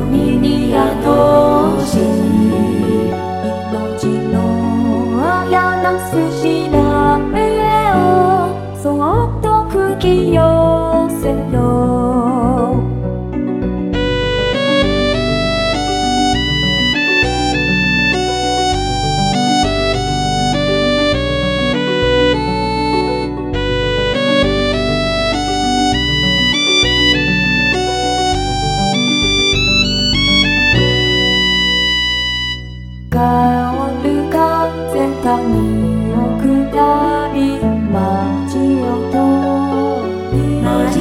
海に宿し命の綾なす調べをそっと吹き寄せよ香る風谷を下り街を通り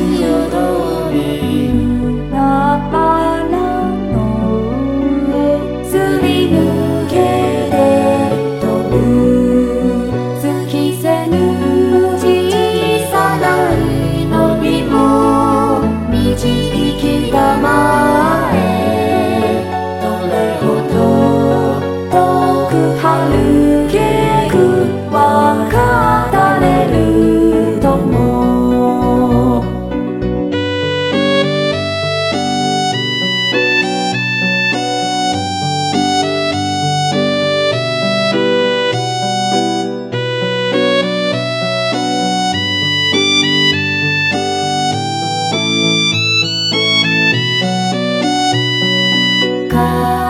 海原の上すり抜けて飛ぶ尽きせぬ小さな祈りも導きが前どれほど遠く遥けくは語れるともか